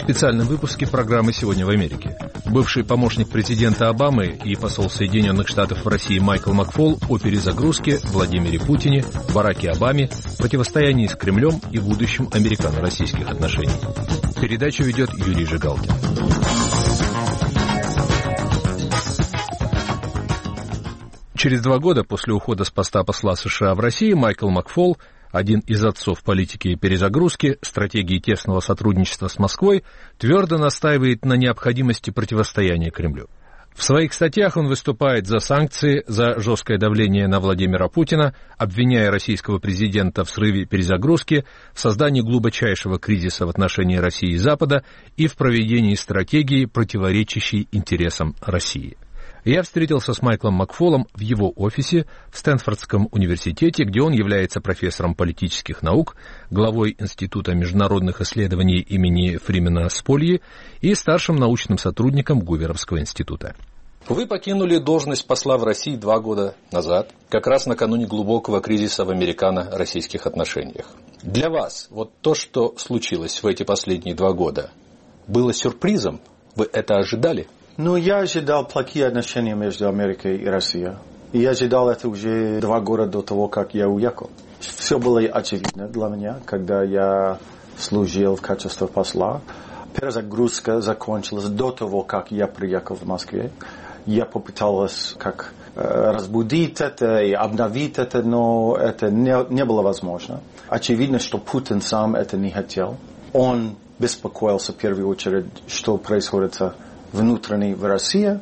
специальном выпуске программы «Сегодня в Америке». Бывший помощник президента Обамы и посол Соединенных Штатов в России Майкл Макфол о перезагрузке, Владимире Путине, Бараке Обаме, противостоянии с Кремлем и будущем американо-российских отношений. Передачу ведет Юрий Жигалкин. Через 2 года после ухода с поста посла США в России Майкл Макфол, один из отцов политики перезагрузки, стратегии тесного сотрудничества с Москвой, твердо настаивает на необходимости противостояния Кремлю. В своих статьях он выступает за санкции, за жесткое давление на Владимира Путина, обвиняя российского президента в срыве перезагрузки, в создании глубочайшего кризиса в отношении России и Запада и в проведении стратегии, противоречащей интересам России. Я встретился с Майклом Макфолом в его офисе в Стэнфордском университете, где он является профессором политических наук, главой Института международных исследований имени Фримена Спольи и старшим научным сотрудником Гуверовского института. Вы покинули должность посла в России 2 года назад, как раз накануне глубокого кризиса в американо-российских отношениях. Для вас вот то, что случилось в эти последние 2 года, было сюрпризом? Вы это ожидали? Я ожидал плохие отношения между Америкой и Россией. И я ожидал это уже 2 года до того, как я уехал. Все было очевидно для меня, когда я служил в качестве посла. Перезагрузка закончилась до того, как я приехал в Москву. Я попытался разбудить это и обновить это, но это не было возможно. Очевидно, что Путин сам это не хотел. Он беспокоился в первую очередь, что происходит внутренне в России,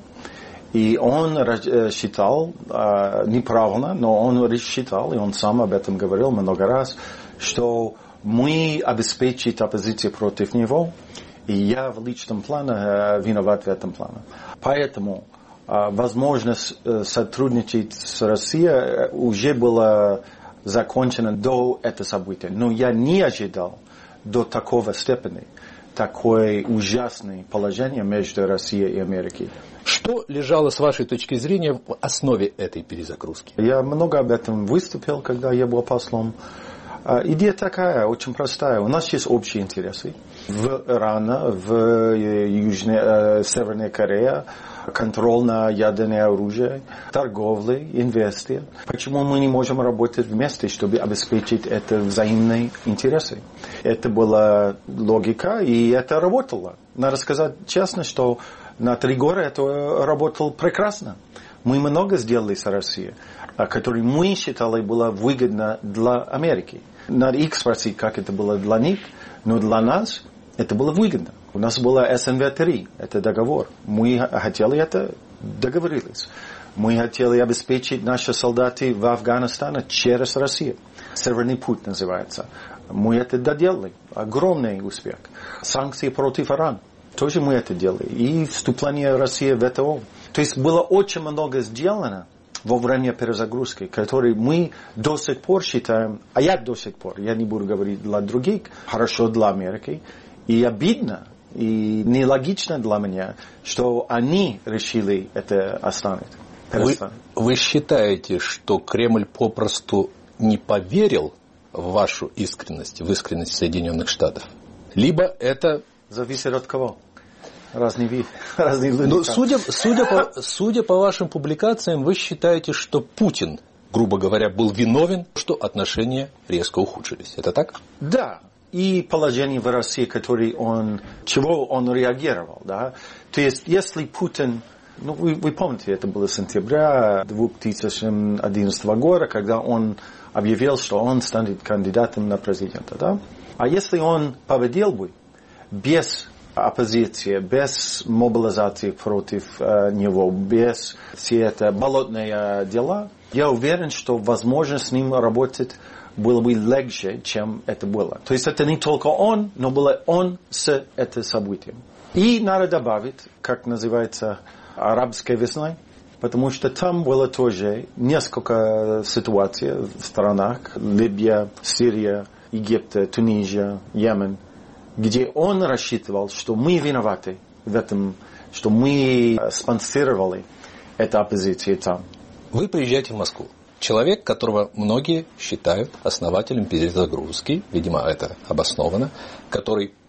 и он считал, неправильно, но он считал, и он сам об этом говорил много раз, что мы обеспечим оппозицию против него, и я в личном плане виноват в этом плане. Поэтому возможность сотрудничать с Россией уже была закончена до этого события. Но я не ожидал до такого степени такое ужасное положение между Россией и Америкой. Что лежало, с вашей точки зрения, в основе этой перезагрузки? Я много об этом выступил, когда я был послом. Идея такая, очень простая. У нас есть общие интересы. В Иране, в Северной Корее, контроль на ядерное оружие, торговля, инвестиции. Почему мы не можем работать вместе, чтобы обеспечить это взаимные интересы? Это была логика, и это работало. Надо сказать честно, что на 3 года это работало прекрасно. Мы много сделали с Россией, которое мы считали было выгодно для Америки. Надо их спросить, как это было для них, но для нас это было выгодно. У нас было СНВ-3, это договор. Мы хотели это, договорились. Мы хотели обеспечить наши солдаты в Афганистане через Россию. Северный путь называется. Мы это доделали. Огромный успех. Санкции против Ирана. Тоже мы это делали. И вступление России в ВТО. То есть было очень много сделано во время перезагрузки, которые мы до сих пор считаем, а я до сих пор, я не буду говорить для других, хорошо для Америки. И обидно, и нелогично для меня, что они решили это оставить. Вы считаете, что Кремль попросту не поверил в вашу искренность, в искренность Соединенных Штатов? Либо это... Зависит от кого? Разные люди. Но судя по вашим публикациям, вы считаете, что Путин, грубо говоря, был виновен, что отношения резко ухудшились. Это так? Да. И положение в России, чего он реагировал. Да? То есть, если Путин... вы помните, это было сентября 2011 года, когда он объявил, что он станет кандидатом на президента. Да? А если он победил бы без оппозиции, без мобилизации против него, без все это болотные дела, я уверен, что возможно с ним работать было бы легче, чем это было. То есть это не только он, но было он с этим событием. И надо добавить, как называется, арабской весной, потому что там было тоже несколько ситуаций в странах, Либия, Сирия, Египет, Тунизия, Йемен, где он рассчитывал, что мы виноваты в этом, что мы спонсировали эту оппозицию там. Вы приезжаете в Москву. Человек, которого многие считают основателем перезагрузки, видимо, это обосновано, который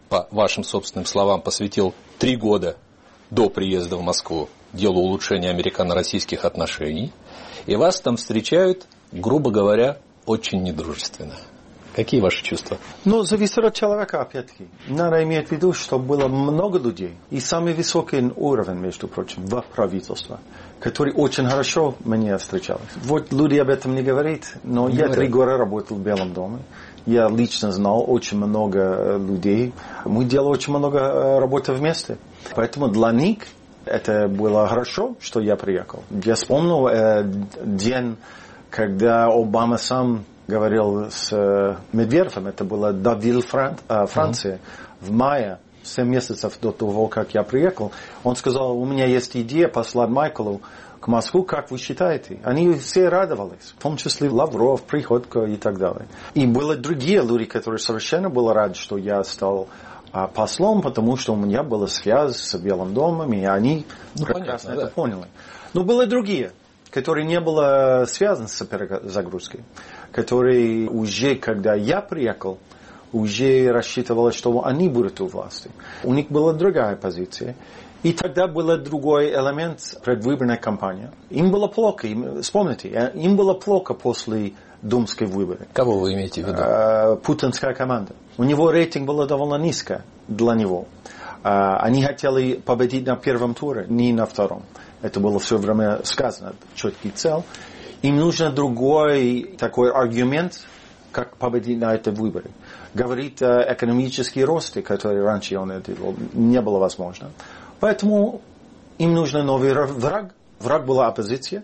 по вашим собственным словам, посвятил 3 года до приезда в Москву делу улучшения американо-российских отношений, и вас там встречают, грубо говоря, очень недружественно. Какие ваши чувства? Ну, зависит от человека, опять-таки. Надо иметь в виду, что было много людей, и самый высокий уровень, между прочим, в правительстве, который очень хорошо мне встречались. Вот люди об этом не говорят, но я 3 года работал в Белом доме. Я лично знал очень много людей. Мы делали очень много работы вместе. Поэтому для них это было хорошо, что я приехал. Я вспомнил день, когда Обама сам говорил с Медведевым, это было Давиль, Франция, в мае, 7 месяцев до того, как я приехал. Он сказал, у меня есть идея послать Майклу к Москву, как вы считаете? Они все радовались, в том числе Лавров, Приходько и так далее. И были другие люди, которые совершенно были рады, что я стал послом, потому что у меня была связь с Белым домом, и они прекрасно это поняли. Но были другие, которые не были связаны с перезагрузкой, которые уже, когда я приехал, уже рассчитывали, что они будут у власти. У них была другая позиция. И тогда был другой элемент предвыборной кампании. Им было плохо, вспомните, им было плохо после думской выборы. Кого вы имеете в виду? Путинская команда. У него рейтинг был довольно низко для него. Они хотели победить на первом туре, не на втором. Это было все время сказано, четкий цель. Им нужен другой такой аргумент, как победить на этой выборе. Говорит экономический рост, который раньше он делал, не было возможно. Поэтому им нужен новый враг. Враг была оппозиция.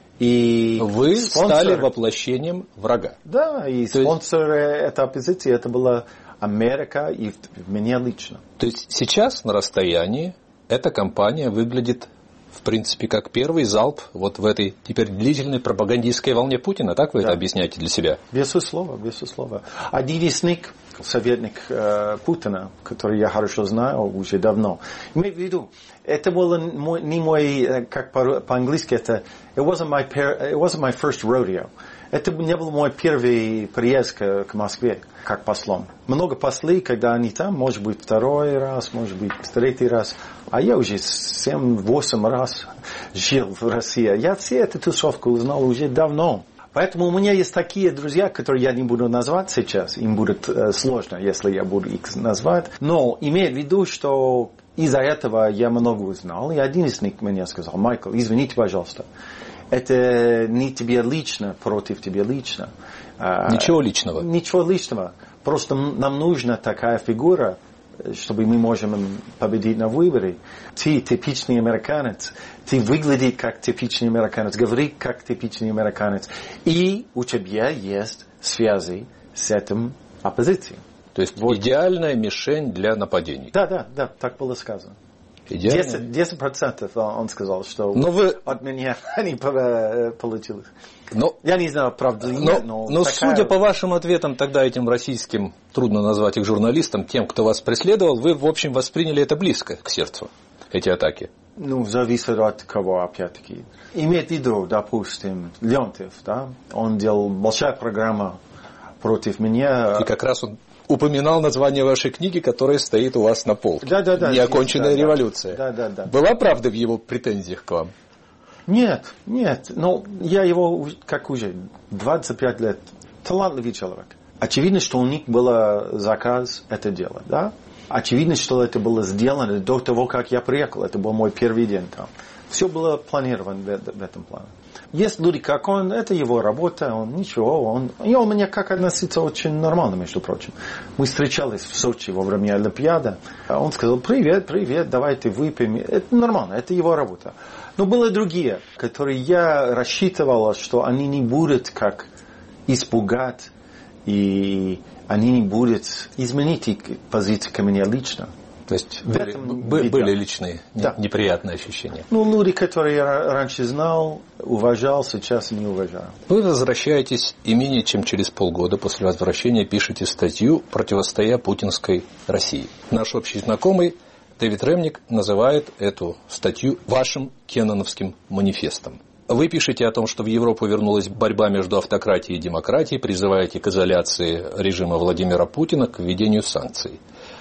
И вы стали воплощением врага. Да, и спонсор этой оппозиции это была Америка и меня лично. То есть сейчас на расстоянии эта кампания выглядит в принципе как первый залп вот в этой теперь длительной пропагандистской волне Путина, так вы это объясняете для себя? Безусловно, безусловно. Один из них, советник Путина, который я хорошо знаю уже давно, имею в виду, это было не мой, как по-английски, это it wasn't my first rodeo. Это не был мой первый приезд к Москве, как послом. Много послей, когда они там, может быть, 2-й раз, может быть, 3-й раз. А я уже 7-8 раз жил в России. Я все эту тусовку узнал уже давно. Поэтому у меня есть такие друзья, которые я не буду назвать сейчас. Им будет сложно, если я буду их назвать. Но имею в виду, что из-за этого я много узнал. И один из них мне сказал, Майкл, извините, пожалуйста. Это не тебе лично, против тебя лично. Ничего личного. Ничего личного. Просто нам нужна такая фигура, чтобы мы можем победить на выборе. Ты типичный американец. Ты выглядишь как типичный американец. Говоришь как типичный американец. И у тебя есть связи с этим оппозицией. То есть вот. Идеальная мишень для нападений. Да, так было сказано. 10% он сказал, что от меня не получилось. Я не знаю, правда или нет, но судя по вашим ответам тогда этим российским, трудно назвать их журналистам, тем, кто вас преследовал, вы, в общем, восприняли это близко к сердцу, эти атаки. Зависит от кого, опять-таки. Имеет в виду, допустим, Леонтьев, да, он делал большая программа против меня. И как раз он упоминал название вашей книги, которая стоит у вас на полке. Да. «Неоконченная революция». Да. Была правда в его претензиях к вам? Нет. Но я его, как уже, 25 лет, талантливый человек. Очевидно, что у них был заказ это делать, да? Очевидно, что это было сделано до того, как я приехал. Это был мой первый день там. Все было планировано в этом плане. Есть люди, как он, это его работа, он ничего, и он меня как относится очень нормально, между прочим. Мы встречались в Сочи во время Олимпиады, он сказал, привет, давайте выпьем, это нормально, это его работа. Но были другие, которые я рассчитывал, что они не будут как испугать, и они не будут изменить их позицию ко мне лично. То есть были личные неприятные ощущения? Люди, которые я раньше знал, уважал, сейчас не уважаю. Вы возвращаетесь и менее чем через полгода после возвращения пишете статью, противостоя путинской России. Наш общий знакомый Дэвид Ремник называет эту статью вашим кенноновским манифестом. Вы пишете о том, что в Европу вернулась борьба между автократией и демократией, призываете к изоляции режима Владимира Путина, к введению санкций.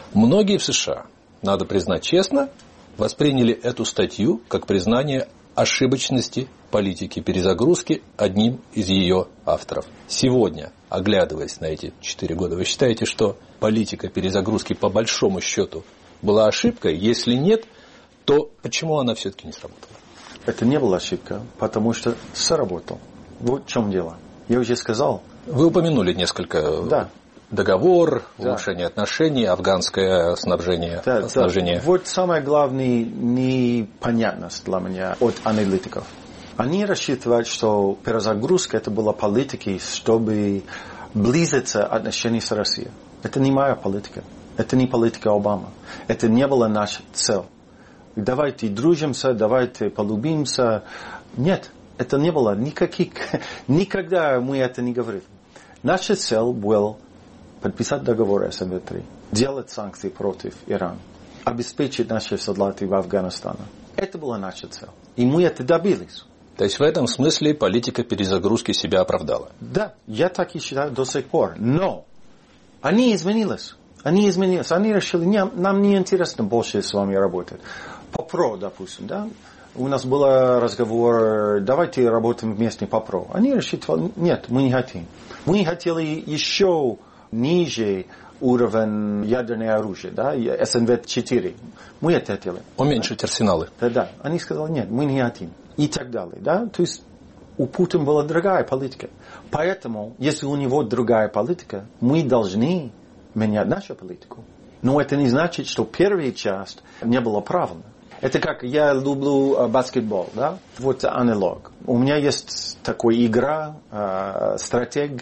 Многие в США, надо признать честно, восприняли эту статью как признание ошибочности политики перезагрузки одним из ее авторов. Сегодня, оглядываясь на эти 4 года, вы считаете, что политика перезагрузки по большому счету была ошибкой? Если нет, то почему она все-таки не сработала? Это не была ошибка, потому что сработал. Вот в чем дело. Я уже сказал. Вы упомянули несколько. Да. Договор, да. улучшение отношений, афганское снабжение. Да. Вот самое главное непонятность для меня от аналитиков. Они рассчитывают, что перезагрузка это была политика, чтобы близиться отношения с Россией. Это не моя политика. Это не политика Обамы. Это не была наша цель. Давайте дружимся, давайте полюбимся. Нет, это не было никаких... Никогда мы это не говорили. Наша цель была подписать договор СНВ-3, делать санкции против Ирана, обеспечить наших солдат в Афганистане. Это была наша цель. И мы это добились. То есть в этом смысле политика перезагрузки себя оправдала? Да, я так и считаю до сих пор. Но они изменились. Они решили, нам не интересно больше с вами работать. По ПРО, допустим, да? У нас был разговор, давайте работаем вместе по ПРО. Они решили, нет, мы не хотим. Мы хотели еще ниже уровень ядерного оружия, да, СНВ-4. Мы это хотели. Уменьшить арсеналы. Да. Они сказали, нет, мы не хотим. И так далее, да. То есть у Путина была другая политика. Поэтому, если у него другая политика, мы должны менять нашу политику. Но это не значит, что первая часть не была правильной. Это как я люблю баскетбол, да? Вот аналог. У меня есть такая игра, стратег,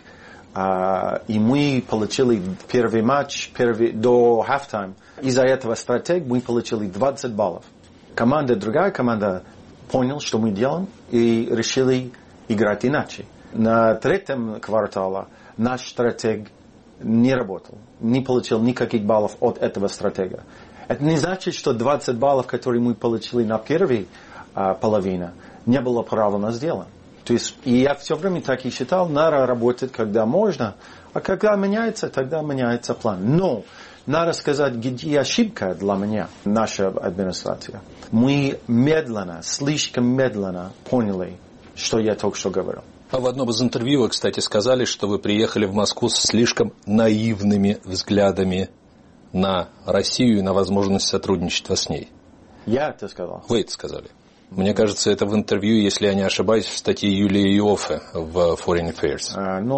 и мы получили первый матч до halftime. Из-за этого стратег мы получили 20 баллов. Другая команда поняла, что мы делаем, и решили играть иначе. На третьем квартале наш стратег не работал, не получил никаких баллов от этого стратега. Это не значит, что 20 баллов, которые мы получили на первой половине, не было правильно сделано. То есть, и я все время так и считал, надо работать, когда можно, а когда меняется, тогда меняется план. Но надо сказать, где ошибка для меня, наша администрация. Мы медленно, слишком медленно поняли, что я только что говорил. А в одном из интервью вы, кстати, сказали, что вы приехали в Москву с слишком наивными взглядами на Россию и на возможность сотрудничества с ней. Я это сказал. Вы это сказали. Мне кажется, это в интервью, если я не ошибаюсь, в статье Юлии Иоффе в Foreign Affairs.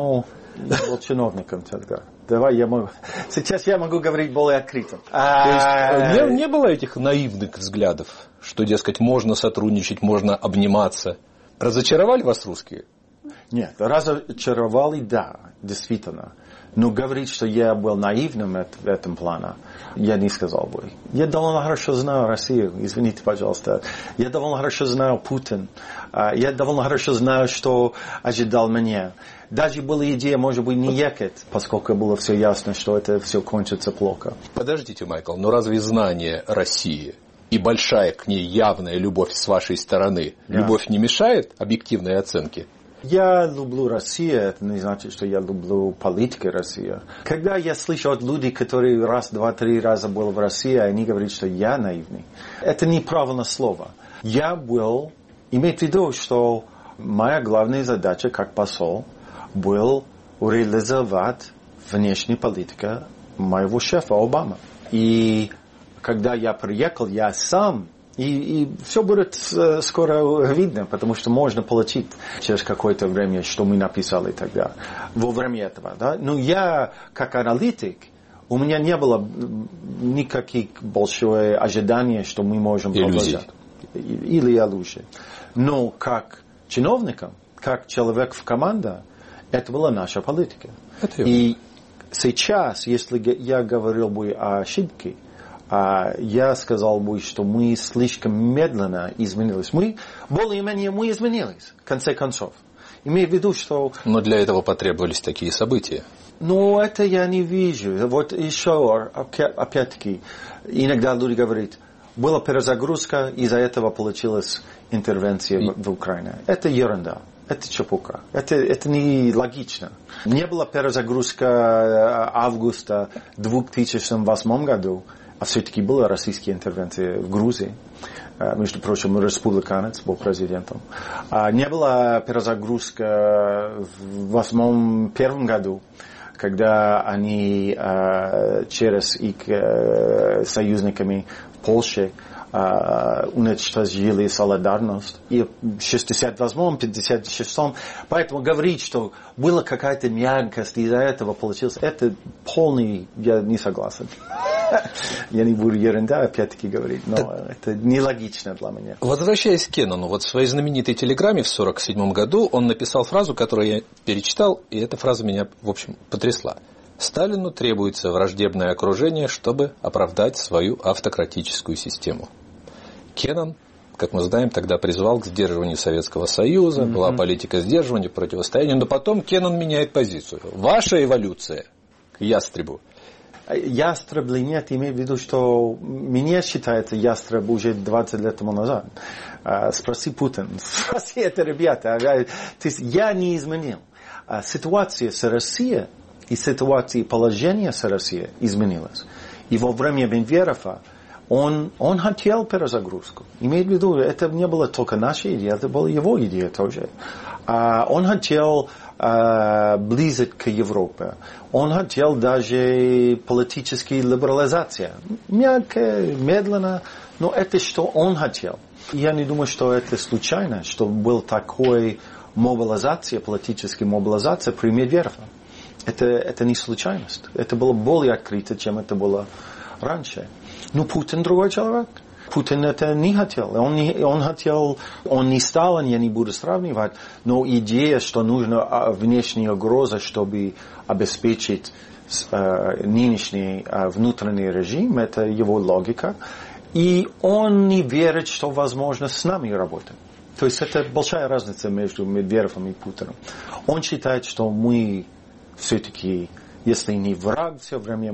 Я был чиновником тогда. Сейчас я могу говорить более открыто. То есть не было этих наивных взглядов, что, дескать, можно сотрудничать, можно обниматься. Разочаровали вас русские? Нет, разочаровали, да, действительно. Но говорить, что я был наивным в этом плане, я не сказал бы. Я довольно хорошо знаю Россию, извините, пожалуйста. Я довольно хорошо знаю Путин. Я довольно хорошо знаю, что ожидал меня. Даже была идея, может быть, не ехать, поскольку было все ясно, что это все кончится плохо. Подождите, Майкл, но разве знание России и большая к ней явная любовь с вашей стороны, любовь не мешает объективной оценке? Я люблю Россию, это не значит, что я люблю политику России. Когда я слышу от людей, которые раз, два, три раза были в России, они говорят, что я наивный. Это неправильное слово. Я был, имеет в виду, что моя главная задача как посол была реализовать внешнюю политику моего шефа Обамы. И когда я приехал, я сам... И все будет скоро видно, потому что можно получить через какое-то время, что мы написали тогда, во время этого. Да? Но я, как аналитик, у меня не было никаких большое ожидания, что мы можем продолжать. Или иллюзий. Но как чиновникам, как человек в команде, это была наша политика. И сейчас, если я говорил бы о ошибке, я сказал бы, что мы слишком медленно изменились. Более-менее мы изменились, в конце концов. Имею в виду, что... Но для этого потребовались такие события. Но это я не вижу. Вот еще, опять-таки, иногда люди говорят, была перезагрузка, из-за этого получилась интервенция в Украине. Это ерунда. Это чепуха. Это не логично. Не было перезагрузка августа 2008 году, а все-таки была российская интервенция в Грузии. Между прочим, республиканец был президентом. Не было перезагрузка в 2001 году, когда они через их союзниками в Польше уничтожили солидарность. И в 68-м, 56-м. Поэтому говорить, что была какая-то мягкость, из-за этого получилось, это полный, я не согласен. Я не буду ерунда опять-таки говорить, но это нелогично для меня. Возвращаясь к Кеннону, вот в своей знаменитой телеграмме в 1947 году он написал фразу, которую я перечитал, и эта фраза меня, в общем, потрясла. Сталину требуется враждебное окружение, чтобы оправдать свою автократическую систему. Кеннон, как мы знаем, тогда призвал к сдерживанию Советского Союза, была политика сдерживания, противостояния, но потом Кеннон меняет позицию. Ваша эволюция к ястребу. Ястреб или нет, имею в виду, что мне считается ястреб уже 20 лет тому назад. Спроси Путин, спроси это ребята. То есть я не изменил. Ситуация с Россией и ситуация положения с Россией изменилась. И во время Венверова он хотел перезагрузку. Имеет в виду, это не была только наша идея, это была его идея тоже. Он хотел близок к Европе. Он хотел даже политической либерализации. Мягко, медленно, но это что он хотел. Я не думаю, что это случайно, что был такой мобилизация, политическая мобилизация при Медведеве. Это не случайность. Это было более открыто, чем это было раньше. Но Путин другой человек. Путин это не хотел. Он хотел, он не Сталин, я не буду сравнивать, но идея, что нужна внешняя угроза, чтобы обеспечить нынешний внутренний режим, это его логика. И он не верит, что возможно с нами работать. То есть это большая разница между Медведевым и Путиным. Он считает, что мы все-таки, если не враг все время,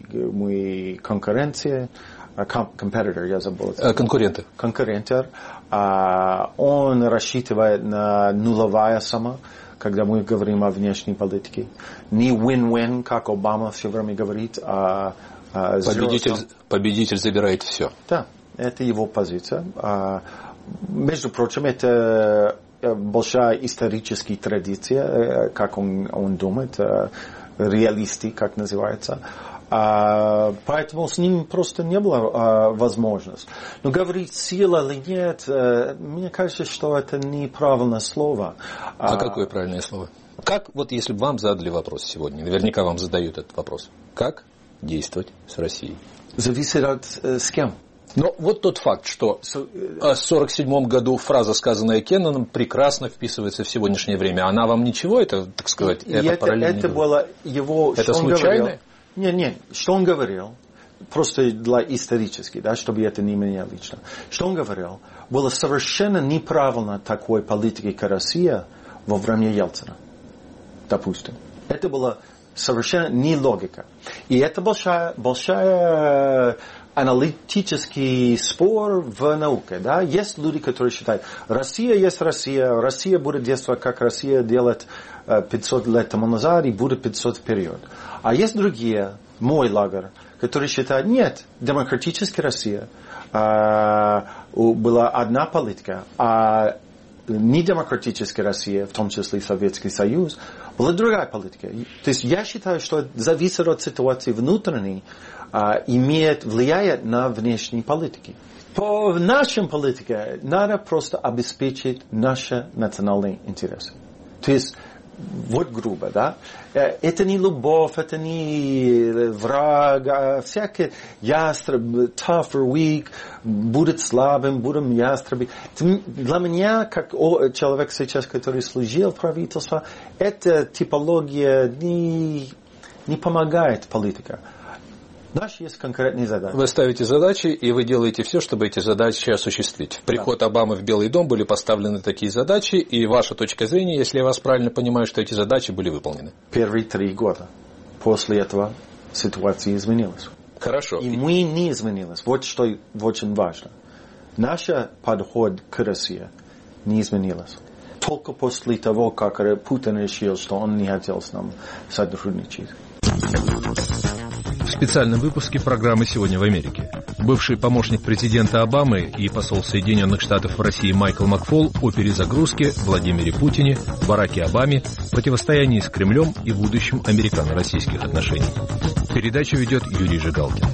мы конкуренция, competitor, я забыл. Конкуренты. Конкурентер. Он рассчитывает на нулевая сумма, когда мы говорим о внешней политике. Не win-win, как Обама все время говорит, победитель забирает все. Да, это его позиция. Между прочим, это большая историческая традиция, как он думает, реалисты, как называется. Поэтому с ним просто не было возможности. Но говорить сила или нет, мне кажется, что это неправильное слово. А какое правильное слово? Как, вот если бы вам задали вопрос сегодня, наверняка вам задают этот вопрос, как действовать с Россией? Зависит от с кем. Но вот тот факт, что в 1947 году фраза, сказанная Кенноном, прекрасно вписывается в сегодняшнее время. Она вам ничего, это, так сказать, это параллельно? Это было его... Это случайно? Нет. Что он говорил, просто для исторически, да, чтобы это не меня лично. Что он говорил, было совершенно неправильно такой политики, как Россия, во время Ельцина. Допустим. Это было совершенно не логика. И это большая аналитический спор в науке. Да? Есть люди, которые считают, Россия есть Россия будет действовать, как Россия делает 500 лет тому назад и будет 500 вперед. А есть другие, мой лагерь, которые считают, нет, демократическая Россия была одна политика, а недемократическая Россия, в том числе и Советский Союз, была другая политика. То есть я считаю, что зависит от ситуации внутренней, влияет на внешние политики. По нашей политике надо просто обеспечить наши национальные интересы. То есть, вот грубо, да? Это не любовь, это не враг, всякие ястреб, tough or weak, будет слабым, будем ястребы. Для меня, как человек сейчас, который служил в правительстве, эта типология не помогает политике. Наши есть конкретные задачи. Вы ставите задачи, и вы делаете все, чтобы эти задачи осуществить. Приход Обамы в Белый дом были поставлены такие задачи, и ваша точка зрения, если я вас правильно понимаю, что эти задачи были выполнены. Первые 3 года. После этого ситуация изменилась. Хорошо. И мы не изменились. Вот что очень важно. Наш подход к России не изменился. только после того, как Путин решил, что он не хотел с нами сотрудничать. В специальном выпуске программы «Сегодня в Америке» бывший помощник президента Обамы и посол Соединенных Штатов в России Майкл Макфол о перезагрузке, Владимире Путине, Бараке Обаме, противостоянии с Кремлем и будущем американо-российских отношений. Передачу ведет Юрий Жигалкин.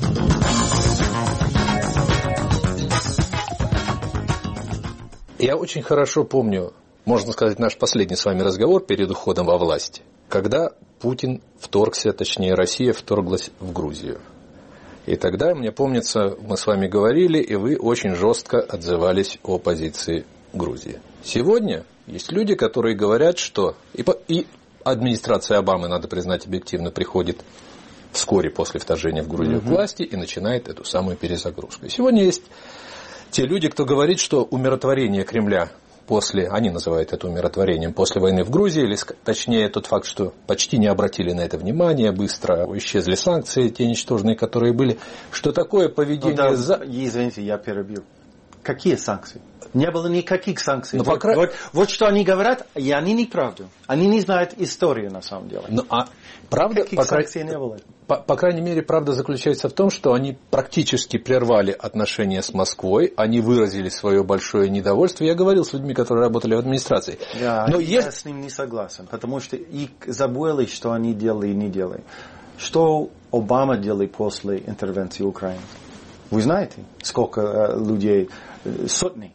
Я очень хорошо помню, можно сказать, наш последний с вами разговор перед уходом во власть, когда Путин вторгся, точнее Россия вторглась в Грузию. И тогда, мне помнится, мы с вами говорили, и вы очень жестко отзывались о позиции Грузии. Сегодня есть люди, которые говорят, что и администрация Обамы, надо признать объективно, приходит вскоре после вторжения в Грузию к власти и начинает эту самую перезагрузку. И сегодня есть те люди, кто говорит, что умиротворение Кремля они называют это умиротворением после войны в Грузии, или точнее тот факт, что почти не обратили на это внимание, быстро исчезли санкции, те ничтожные, которые были, что такое поведение... Извините, я перебью. Какие санкции? Не было никаких санкций. Вот что они говорят, и они не правду. Они не знают историю на самом деле. Правда, каких санкций не было? По крайней мере, правда заключается в том, что они практически прервали отношения с Москвой, они выразили свое большое недовольство. Я говорил с людьми, которые работали в администрации. Я с ним не согласен, потому что их забыли, что они делали и не делали. Что Обама делал после интервенции Украины? Вы знаете, сколько людей, сотни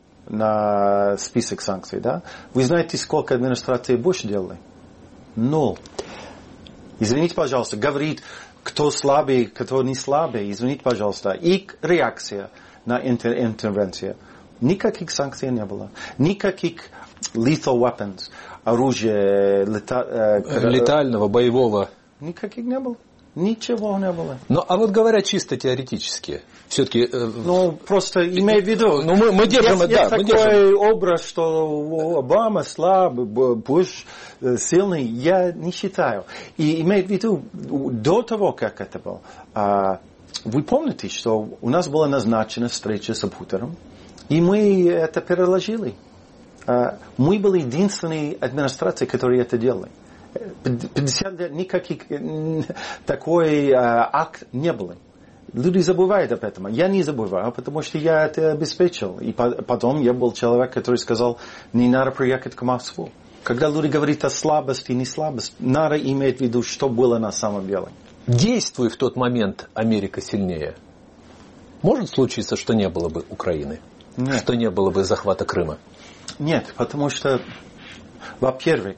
на список санкций, да? Вы знаете, сколько администрации Буш делали? 0. Извините, пожалуйста, говорит, кто слабый, кто не слабый, извините, пожалуйста. Их реакция на интервенцию. Никаких санкций не было. Никаких lethal weapons, оружия, летального, боевого. Никаких не было. Ничего не было. А вот говоря чисто теоретически, все-таки... просто имей в виду. Мы держим... Есть такой образ, что Обама слабый, Буш сильный, я не считаю. И имей в виду, до того, как это было, вы помните, что у нас была назначена встреча с Путиным, и мы это переложили. Мы были единственной администрацией, которая это делали. 50 лет никаких такой акт не было. Люди забывают об этом. Я не забываю, потому что я это обеспечил. И потом я был человек, который сказал, не надо приехать к Москву. Когда люди говорят о слабости и не слабости, надо иметь в виду, что было на самом деле. Действуя в тот момент Америка сильнее, может случиться, что не было бы Украины? Нет. Что не было бы захвата Крыма? Нет, потому что, во-первых,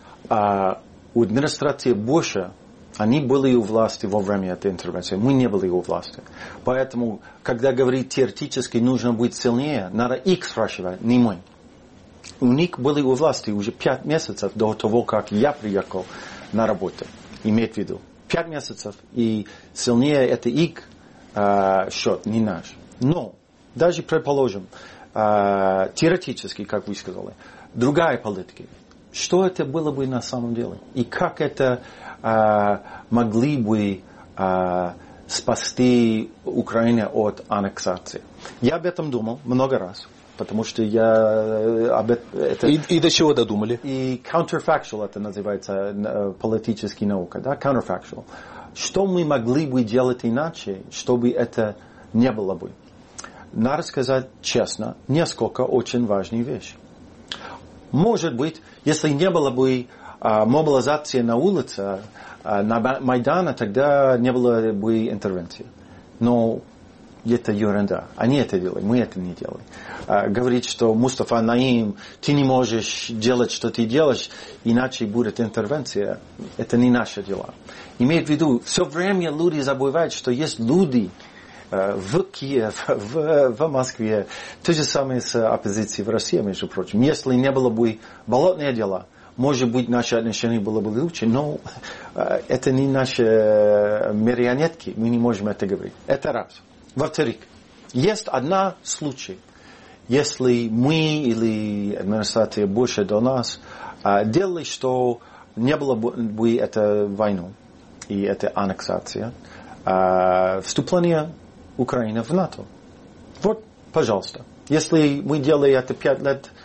у администрации Буша, они были у власти во время этой интервенции. Мы не были у власти. Поэтому, когда говорить теоретически нужно быть сильнее, надо их спрашивать, не мы. У них были у власти уже 5 месяцев до того, как я приехал на работу. Иметь в виду. 5 месяцев. И сильнее это их счет, не наш. Но, даже предположим, теоретически, как вы сказали, другая политика. Что это было бы на самом деле? И как это могли бы спасти Украину от аннексации? Я об этом думал много раз, потому что я об этом... И до чего додумали? И counterfactual это называется, политическая наука, да, counterfactual. Что мы могли бы делать иначе, чтобы это не было бы? Надо сказать честно, несколько очень важных вещей. Может быть, если не было бы мобилизации на улице, на Майдане, тогда не было бы интервенции. Но это ерунда. Они это делали, мы это не делали. Говорить, что Мустафа Наим, ты не можешь делать, что ты делаешь, иначе будет интервенция, это не наши дела. Имеет в виду, все время люди забывают, что есть люди в Киеве, в Москве. То же самое с оппозицией в России, между прочим. Если не было бы болотные дела, может быть, наши отношения было бы лучше, но это не наши марионетки, мы не можем это говорить. Это раз. Во-вторых, есть один случай, если мы или администрация Буша до нас делали, что не было бы этой войны и этой аннексации, вступление Украины в НАТО. Вот, пожалуйста. Если мы делали это 5 лет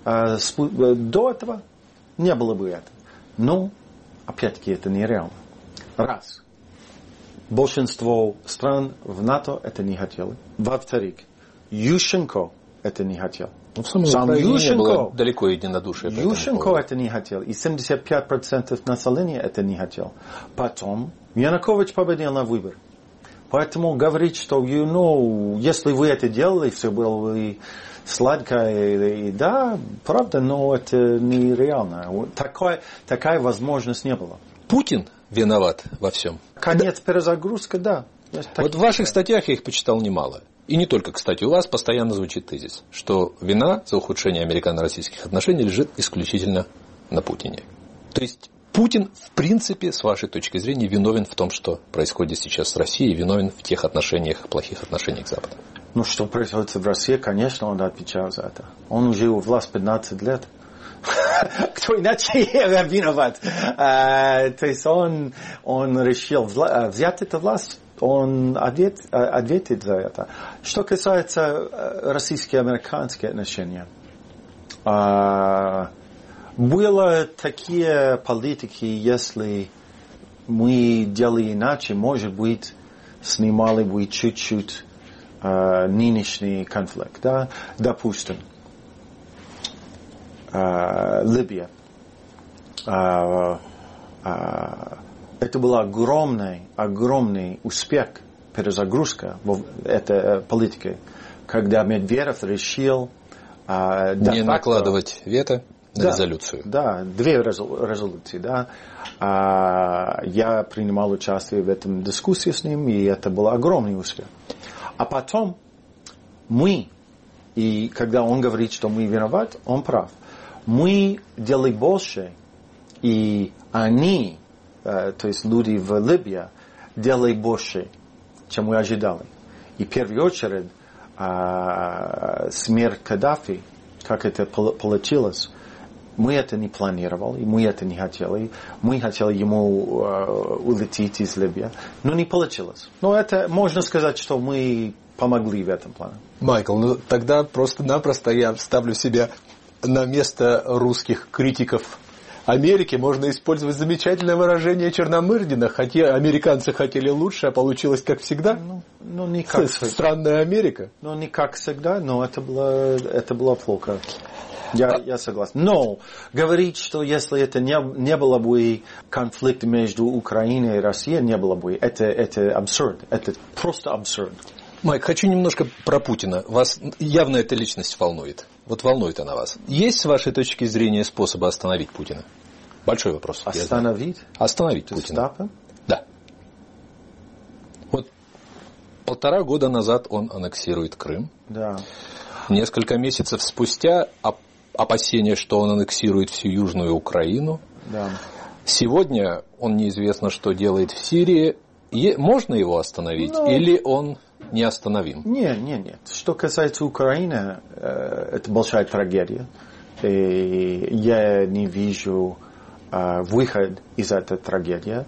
До этого не было бы это. Но, опять-таки, это нереально. Раз. Большинство стран в НАТО это не хотели. Во-вторых, Ющенко это не хотел. Сам Ющенко было далеко единодушие. Ющенко это не хотел. И 75% населения это не хотел. Потом Янукович победил на выборах. Поэтому говорить, что если вы это делали, все было бы сладко, и да, правда, но это нереально. Такая возможность не было. Путин виноват во всем? Конец перезагрузка, да. Вот в ваших статьях я их почитал немало. И не только, кстати, у вас постоянно звучит тезис, что вина за ухудшение американо-российских отношений лежит исключительно на Путине. То есть Путин, в принципе, с вашей точки зрения, виновен в том, что происходит сейчас с Россией, виновен в тех отношениях, плохих отношениях с Западом. Что происходит в России, конечно, он отвечает за это. Он уже у власти 15 лет. Кто иначе виноват? То есть он решил взять эту власть, он ответит за это. Что касается российско-американских отношений, было такие политики, если мы делали иначе, может быть, снимали бы чуть-чуть нынешний конфликт. Да? Допустим, Либия. Это был огромный успех, перезагрузка этой политики, когда Медведев решил не накладывать вето на резолюцию. Да, 2 резолюции. Да. Я принимал участие в этом дискуссии с ним, и это был огромный успех. А потом и когда он говорит, что мы виноваты, он прав. Мы делали больше, и они, то есть люди в Либии, делали больше, чем мы ожидали. И в первую очередь смерть Каддафи, как это получилось, мы это не планировали, мы это не хотели. Мы хотели ему улететь из Либии, но не получилось. Но это можно сказать, что мы помогли в этом плане. Майкл, тогда просто-напросто я ставлю себя на место русских критиков Америки. Можно использовать замечательное выражение Черномырдина. Американцы хотели лучше, а получилось как всегда. Не как всегда. Странная Америка. Не как всегда, но это было плохо. Я согласен. Но говорить, что если это не было бы конфликт между Украиной и Россией, не было бы. Это абсурд. Это просто абсурд. Майк, хочу немножко про Путина. Вас явно эта личность волнует. Вот волнует она вас. Есть, с вашей точки зрения, способы остановить Путина? Большой вопрос. Остановить? Остановить Путина. Да. Вот 1,5 года назад он аннексирует Крым. Да. Несколько месяцев спустя опасения, что он аннексирует всю Южную Украину. Да. Сегодня он неизвестно, что делает в Сирии. Можно его остановить? Или он неостановим? Нет. Что касается Украины, это большая трагедия. И я не вижу выход из этой трагедии.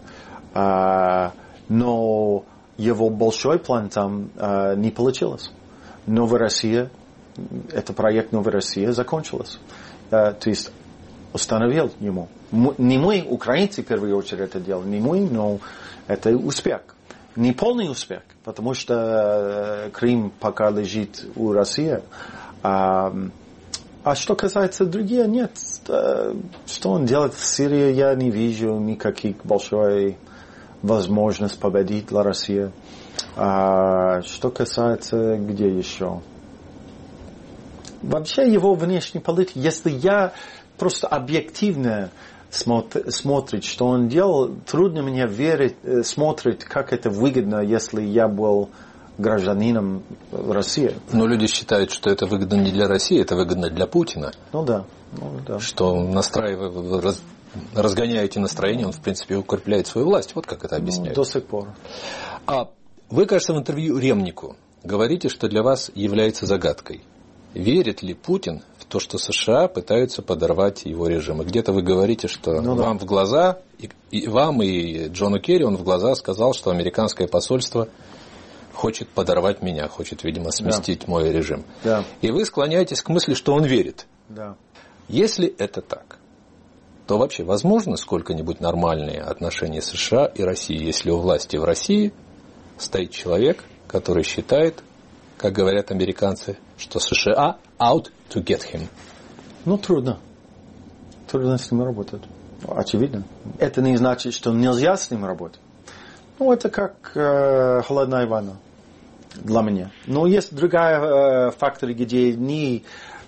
Но его большой план там не получилось. Новая Россия, это проект Новая Россия закончилась. То есть установил ему. Не мы, украинцы, в первую очередь это делали, не мы, но это успех. Не полный успех, потому что Крым пока лежит у России. А что касается других, нет. Что он делает в Сирии, я не вижу никаких большой возможностей победить для России. Что касается где еще? Вообще его внешней политики, если я просто объективно смотрит, что он делал, трудно мне верить, смотреть, как это выгодно, если я был гражданином России. Но люди считают, что это выгодно не для России, это выгодно для Путина. Да. Что разгоняете настроение, он, в принципе, укрепляет свою власть. Вот как это объясняют. До сих пор. А вы, кажется, в интервью Ремнику говорите, что для вас является загадкой. Верит ли Путин в то, что США пытаются подорвать его режим? И где-то вы говорите, что вам в глаза, и вам, и Джону Керри, он в глаза сказал, что американское посольство хочет подорвать меня, хочет, видимо, сместить мой режим. Да. И вы склоняетесь к мысли, что он верит. Да. Если это так, то вообще возможно сколько-нибудь нормальные отношения США и России, если у власти в России стоит человек, который считает, как говорят американцы, что США out to get him? Ну, трудно. Трудно с ним работать. Очевидно. Это не значит, что нельзя с ним работать. Ну, это как холодная ванна для меня. Но есть другие факторы, где не...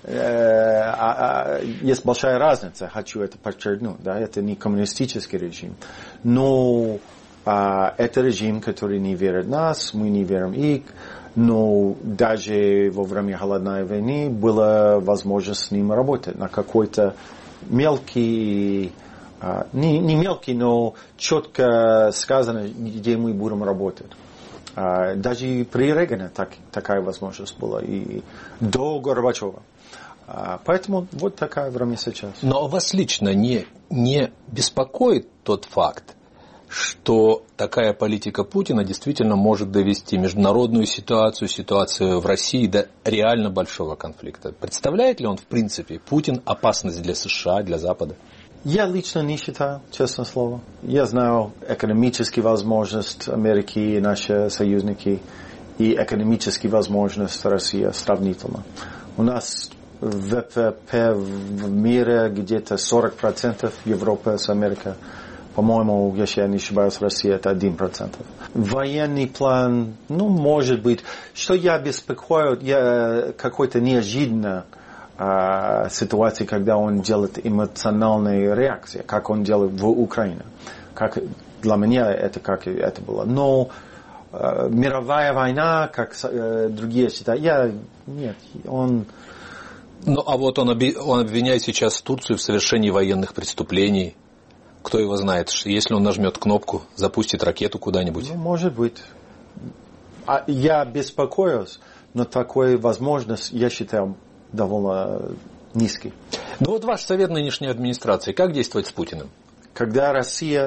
есть большая разница, хочу это подчеркнуть. Да? Это не коммунистический режим. Но это режим, который не верит в нас, мы не верим в них. Но даже во время холодной войны была возможность с ним работать на какой-то мелкий, не мелкий, но четко сказано, где мы будем работать. Даже при Рейгане такая возможность была, и до Горбачева. Поэтому вот такое время сейчас. Но вас лично не беспокоит тот факт, что такая политика Путина действительно может довести международную ситуацию в России до реально большого конфликта? Представляет ли он, в принципе, Путин опасность для США, для Запада? Я лично не считаю, честное слово. Я знаю экономические возможности Америки и наши союзники, и экономические возможности России сравнительно. У нас ВВП в мире где-то 40% Европы с Америкой. По-моему, если я не ошибаюсь, Россия это 1%. Военный план, может быть, что я беспокою, какой-то неожиданная ситуация, когда он делает эмоциональные реакции, как он делает в Украине. Как для меня это как это было. Но мировая война, как другие считают, нет, он... Ну, а вот он обвиняет сейчас Турцию в совершении военных преступлений. Кто его знает, если он нажмет кнопку, запустит ракету куда-нибудь? Может быть. Я беспокоюсь, но такой возможность, я считаю, довольно низкий. Ну вот ваш совет нынешней администрации, как действовать с Путиным? Когда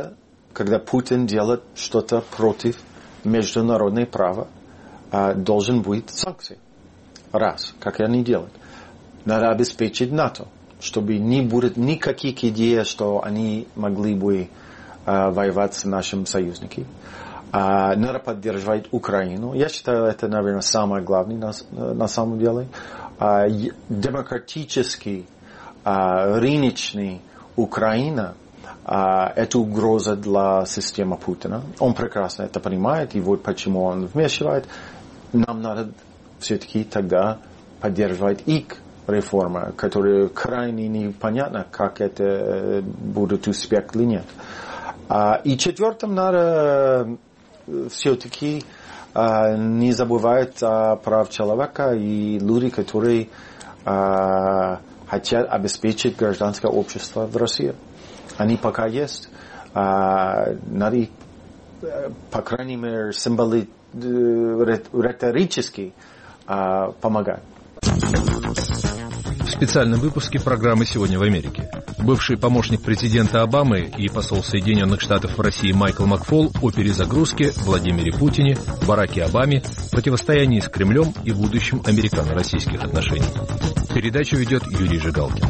Путин делает что-то против международного права, должен быть санкции. Раз, как они делают. Надо обеспечить НАТО, чтобы не будет никаких идей, что они могли бы воевать с нашими союзниками. Надо поддерживать Украину. Я считаю, это, наверное, самое главное на самом деле. Демократический, рыночный Украина это угроза для системы Путина. Он прекрасно это понимает, и вот почему он вмешивает. Нам надо все-таки тогда поддерживать их реформы, которые крайне непонятно, как это будет успех или нет. И четвертым надо все-таки не забывать о прав человека и люди, которые хотят обеспечить гражданское общество в России. Они пока есть. Надо, по крайней мере, риторически помогать. В специальном выпуске программы «Сегодня в Америке». Бывший помощник президента Обамы и посол Соединенных Штатов в России Майкл Макфол о перезагрузке, Владимире Путине, Бараке Обаме, противостоянии с Кремлем и будущем американо-российских отношений. Передачу ведет Юрий Жигалкин.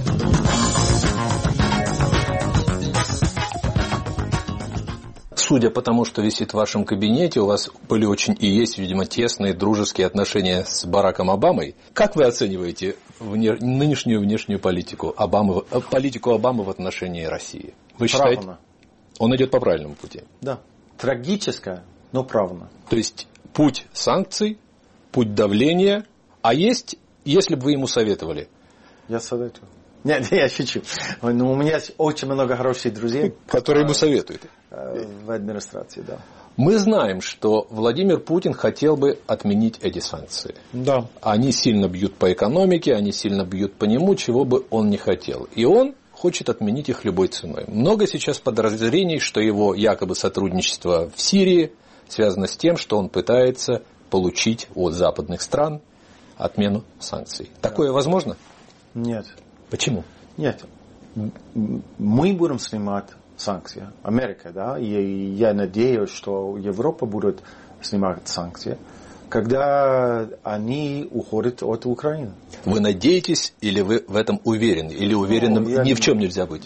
Судя по тому, что висит в вашем кабинете, у вас были очень и есть, видимо, тесные дружеские отношения с Бараком Обамой. Как вы оцениваете нынешнюю внешнюю политику Обамы в отношении России? Вы считаете, правильно. Он идет по правильному пути? Да. Трагическое, но правильно. То есть путь санкций, путь давления, а есть, если бы вы ему советовали? Я советую. Нет, я шучу. Но у меня есть очень много хороших друзей, которые ему советуют. В администрации, да. Мы знаем, что Владимир Путин хотел бы отменить эти санкции. Да. Они сильно бьют по экономике, они сильно бьют по нему, чего бы он не хотел. И он хочет отменить их любой ценой. Много сейчас подозрений, что его якобы сотрудничество в Сирии связано с тем, что он пытается получить от западных стран отмену санкций. Такое возможно? Нет. Почему? Нет. Мы будем снимать санкции. Америка, да, и я надеюсь, что Европа будет снимать санкции. когда они уходят от Украины. Вы надеетесь или вы в этом уверены? Или уверенным ни в чем нельзя быть?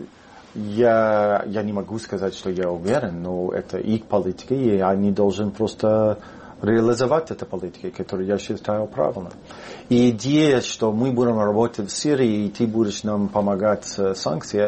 Я не могу сказать, что я уверен, но это их политика, и они должны просто реализовать эту политику, которую я считаю правильной. И идея, что мы будем работать в Сирии, и ты будешь нам помогать с санкциями,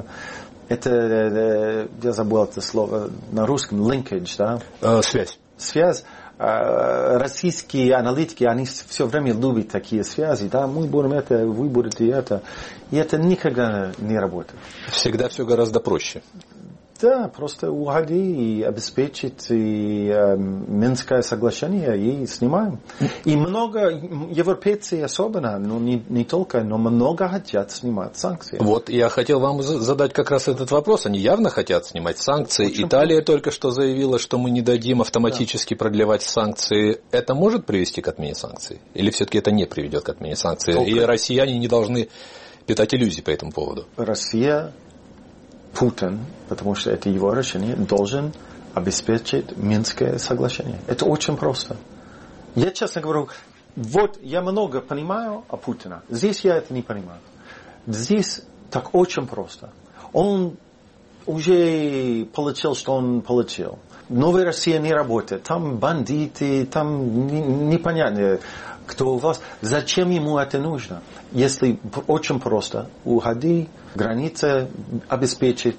это я забыл это слово на русском, linkage, да? Связь. Российские аналитики, они все время любят такие связи, да, мы будем это, вы будете это, и это никогда не работает. Всегда все гораздо проще. Да, просто уходи и обеспечить и, Минское соглашение и снимаем. И много, европейцы особенно, но не только, но много хотят снимать санкции. Вот я хотел вам задать как раз этот вопрос. Они явно хотят снимать санкции. Италия только что заявила, что мы не дадим автоматически продлевать санкции. Это может привести к отмене санкций? Или все-таки это не приведет к отмене санкций? Только... И россияне не должны питать иллюзий по этому поводу? Россия... Путин, потому что это его решение, должен обеспечить Минское соглашение. Это очень просто. Я честно говорю, вот я много понимаю о Путине. Здесь я это не понимаю. Здесь так очень просто. Он уже получил, что он получил. Новая Россия не работает. Там бандиты, там непонятно, кто у вас. Зачем ему это нужно? Если очень просто, уходи, границы обеспечить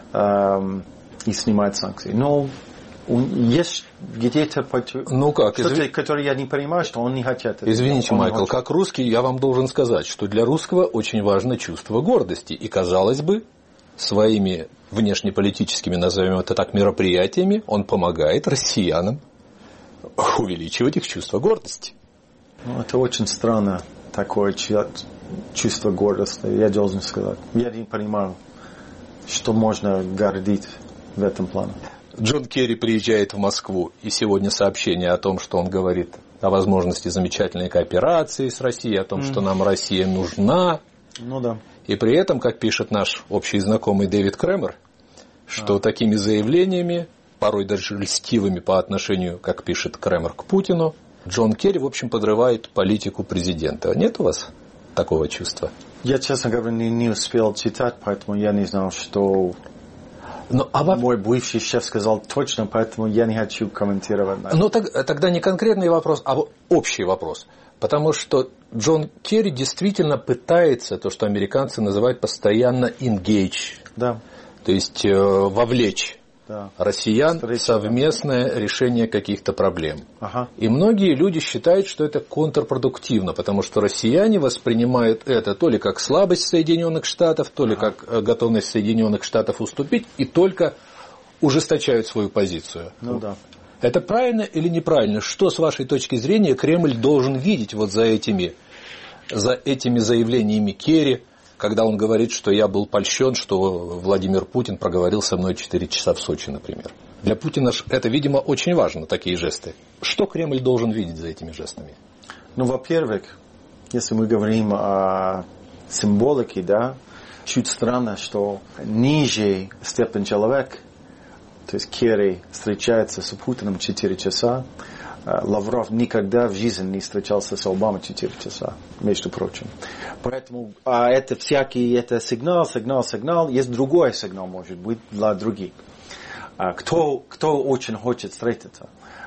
и снимать санкции. Но есть где-то что-то, которое я не понимаю, что он не хочет. Извините, Майкл, как русский я вам должен сказать, что для русского очень важно чувство гордости. И, казалось бы, своими внешнеполитическими, назовем это так, мероприятиями он помогает россиянам увеличивать их чувство гордости. Ну, это очень странно, такое чувство гордости, я должен сказать. Я не понимаю, что можно гордить в этом плане. Джон Керри приезжает в Москву, и сегодня сообщение о том, что он говорит о возможности замечательной кооперации с Россией, о том, что нам Россия нужна. Ну да. И при этом, как пишет наш общий знакомый Дэвид Кремер, что такими заявлениями, порой даже льстивыми по отношению, как пишет Кремер, к Путину, Джон Керри, в общем, подрывает политику президента. Нет у вас такого чувства? Я, честно говоря, не успел читать, поэтому я не знал, что мой бывший шеф сказал точно, поэтому я не хочу комментировать. Ну, тогда не конкретный вопрос, а общий вопрос. Потому что Джон Керри действительно пытается, то, что американцы называют постоянно engage, да. То есть вовлечь россиян в совместное решение каких-то проблем. Ага. И многие люди считают, что это контрпродуктивно, потому что россияне воспринимают это то ли как слабость Соединенных Штатов, то ли как готовность Соединенных Штатов уступить, и только ужесточают свою позицию. Ну да. Это правильно или неправильно? Что, с вашей точки зрения, Кремль должен видеть вот за этими заявлениями Керри, когда он говорит, что я был польщен, что Владимир Путин проговорил со мной 4 часа в Сочи, например. Для Путина это, видимо, очень важно, такие жесты. Что Кремль должен видеть за этими жестами? Ну, во-первых, если мы говорим о символике, да, чуть странно, что ниже степень человека, то есть Керри встречается с Путиным 4 часа, Лавров никогда в жизни не встречался с Обамой 4 часа, между прочим. Поэтому это всякий сигнал. Есть другой сигнал, может быть, для других. Кто очень хочет встретиться?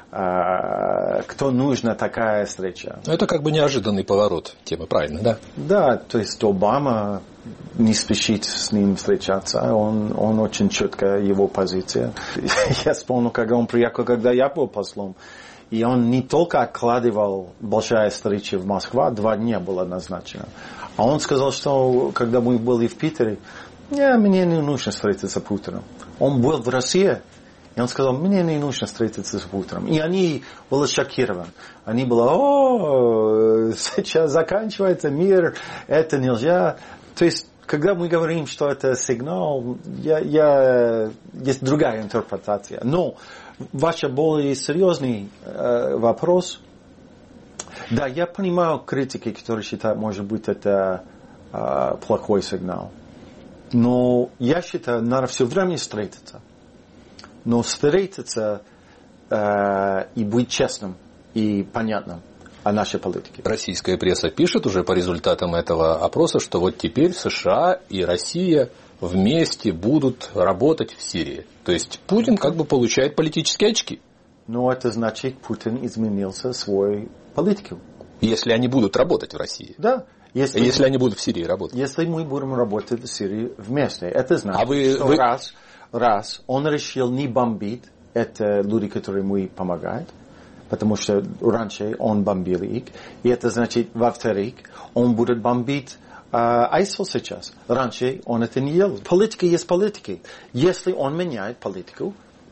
Кто нужна такая встреча? Это как бы неожиданный поворот темы, правильно, да? Да, то есть Обама не спешит с ним встречаться, он очень четкая его позиция. Я вспомнил, когда он приехал, когда я был послом, и он не только откладывал большая встреча в Москве, 2 дня было назначено, а он сказал, что когда мы были в Питере, мне не нужно встретиться с Путиным. Он был в России, и он сказал, мне не нужно встретиться с Путиным. И они были шокированы. Они были, сейчас заканчивается мир, это нельзя. То есть, когда мы говорим, что это сигнал, есть другая интерпретация. Но ваш более серьезный вопрос. Да, я понимаю критики, которые считают, может быть, это плохой сигнал. Но я считаю, надо все время встретиться. Но встретиться и быть честным. и понятно о нашей политике. Российская пресса пишет уже по результатам этого опроса, что вот теперь США и Россия вместе будут работать в Сирии. То есть Путин как бы получает политические очки. Но это значит, Путин изменился свою политику. Если они будут работать в России. Да. Если они будут в Сирии работать. Если мы будем работать в Сирии вместе, это значит, что раз он решил не бомбить, это люди, которым мы помогаем, потому что раньше он бомбил их, и это значит, во-вторых, он будет бомбить ISIL сейчас. Раньше он это не делал. Политика есть политика. Если он меняет политику,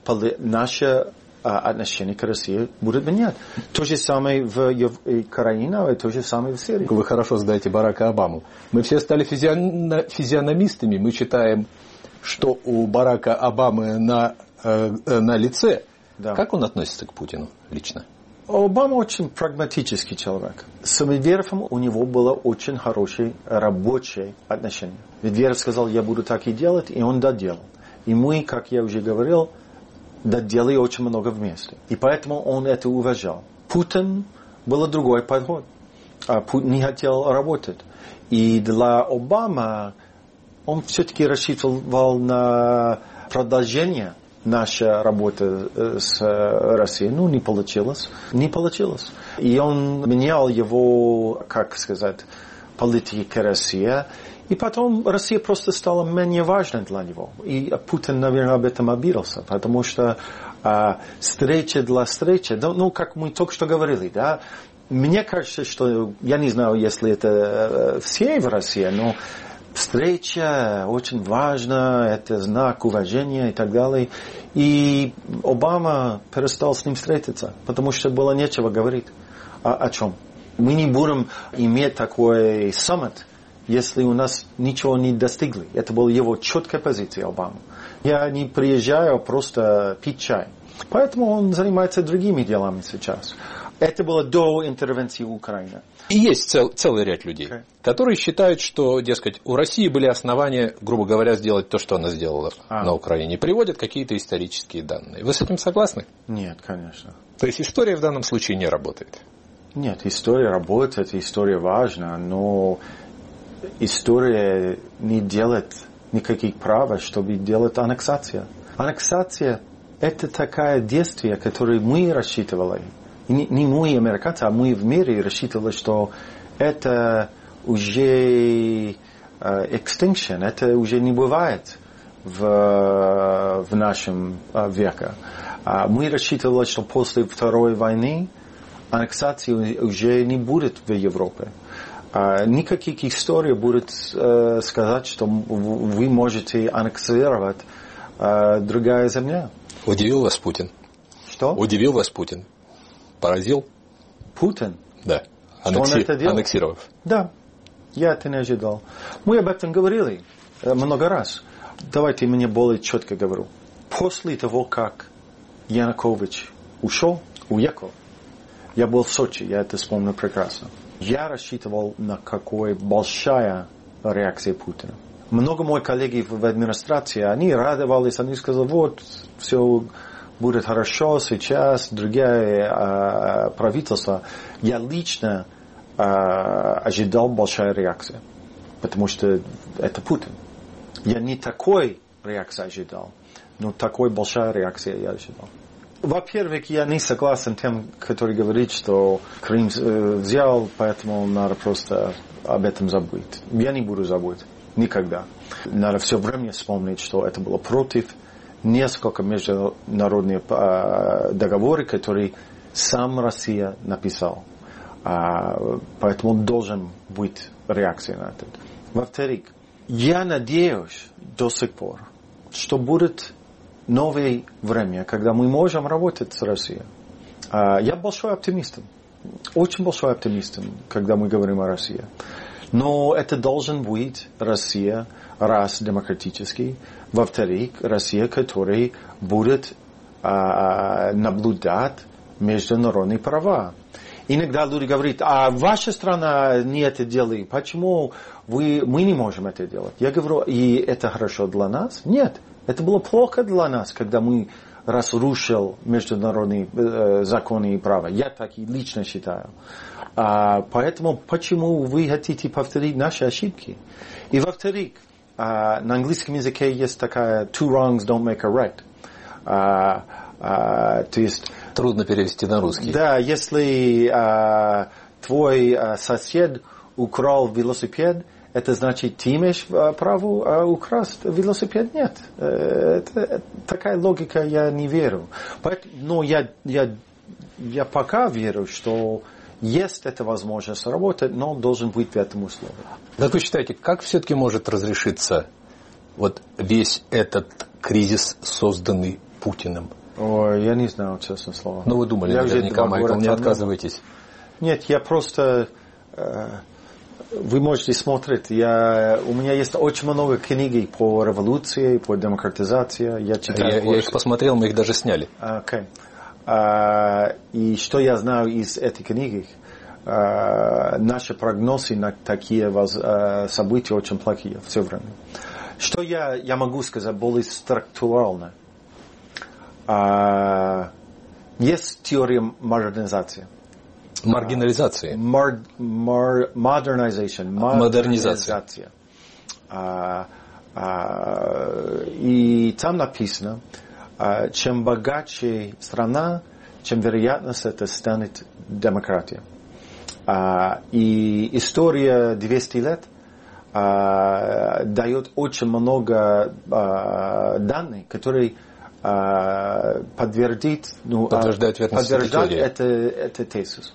наше отношение к России будет менять. То же самое в Украине, и то же самое в Сирии. Вы хорошо знаете Барака Обаму. Мы все стали физиономистами. Мы читаем, что у Барака Обамы на лице. Да. Как он относится к Путину лично? Обама очень прагматический человек. С Медведевым у него было очень хорошее рабочее отношение. Медведев сказал, я буду так и делать, и он доделал. И мы, как я уже говорил, доделали очень много вместе. И поэтому он это уважал. Путин был другой подход. Путин не хотел работать. И для Обамы он все-таки рассчитывал на продолжение нашей работы с Россией. Ну, не получилось. Не получилось. И он менял его, как сказать, политики к России. И потом Россия просто стала менее важной для него. И Путин, наверное, об этом обиделся. Потому что встреча для встречи, ну, как мы только что говорили, да, мне кажется, что, я не знаю, если это все в России, но встреча очень важна, это знак уважения и так далее. И Обама перестал с ним встретиться, потому что было нечего говорить. О чем? Мы не будем иметь такой саммит, если у нас ничего не достигли. Это была его четкая позиция Обамы. Я не приезжаю просто пить чай. Поэтому он занимается другими делами сейчас. Это было до интервенции в Украине. И есть целый ряд людей, которые считают, что, дескать, у России были основания, грубо говоря, сделать то, что она сделала на Украине. Приводят какие-то исторические данные. Вы с этим согласны? Нет, конечно. То есть история в данном случае не работает? Нет, история работает, история важна, но история не делает никаких прав, чтобы делать аннексацию. Аннексация – это такое действие, которое мы рассчитывали. И не мы, американцы, а мы в мире рассчитывали, что это уже extinction, это уже не бывает в нашем веке. Мы рассчитывали, что после Второй войны аннексации уже не будет в Европе. Никаких историй будет сказать, что вы можете аннексировать другая земля. Удивил вас Путин? Что? Удивил вас Путин? Поразил? Путин? Да. Что он это делал? Аннексировав? Да. Я это не ожидал. Мы об этом говорили много раз. Давайте мне более четко говорю. После того, как Янукович уехал, я был в Сочи, я это вспомнил прекрасно. Я рассчитывал на какой большая реакция Путина. Много моих коллег в администрации, они радовались, они сказали, вот, все будет хорошо сейчас, другие правительства. Я лично ожидал большая реакция, потому что это Путин. Я не такой реакции ожидал, но такой большая реакция я ожидал. Во-первых, я не согласен с тем, который говорит, что Крым взял, поэтому надо просто об этом забыть. Я не буду забыть. Никогда. Надо все время вспомнить, что это было против несколько международных договоров, которые сам Россия написал. Поэтому должен быть реакция на это. Во-вторых, я надеюсь до сих пор, что будет новое время, когда мы можем работать с Россией. Я большой оптимист. Очень большой оптимист, когда мы говорим о России. Но это должен быть Россия, раз демократический, во-вторых, Россия, которая будет наблюдать международные права. Иногда люди говорят, а ваша страна не это делает, почему мы не можем это делать? Я говорю, и это хорошо для нас? Нет, это было плохо для нас, когда мы разрушил международные законы и права. Я так и лично считаю. Поэтому почему вы хотите повторить наши ошибки? И во-вторых, на английском языке есть такая two wrongs don't make a right. То есть трудно перевести на русский. Да, если твой сосед украл велосипед, это значит, ты имеешь право украсть велосипед? Нет. Такая логика я не верю. Но я пока верю, что есть эта возможность работать, но должен быть в этом условии. Как вы считаете, как все-таки может разрешиться вот весь этот кризис, созданный Путиным? Ой, я не знаю, честное слово. Ну, вы думали, наверняка, Майкл, не отказывайтесь. Нет, я просто... Вы можете смотреть. У меня есть очень много книг по революции, по демократизации. Я их посмотрел, мы их даже сняли. Okay. И что я знаю из этих книг, наши прогнозы на такие события очень плохие все время. Что я могу сказать более структурально? Есть теория модернизации. Маргинализации. Модернизация. И там написано, чем богаче страна, чем вероятность это станет демократия. И история 200 лет дает очень много данных, которые подтверждает этот тезис.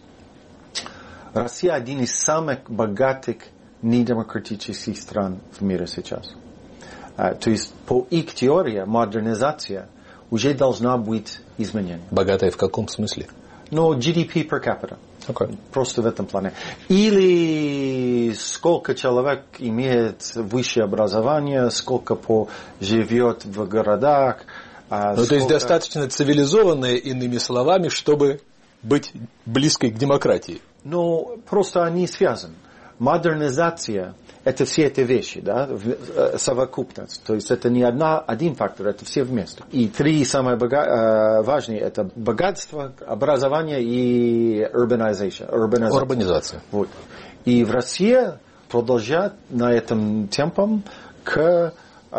Россия один из самых богатых недемократических стран в мире сейчас. То есть по их теории модернизация уже должна быть изменена. Богатая в каком смысле? Но GDP per capita. Okay. Просто в этом плане. Или сколько человек имеет высшее образование, сколько живет в городах. То есть достаточно цивилизованная, иными словами, чтобы быть близкой к демократии. Ну, просто они связаны. Модернизация – это все эти вещи, да, совокупность. То есть это не один фактор, это все вместе. И три самые важные – это богатство, образование и урбанизация. Вот. И в России продолжает на этом темпом к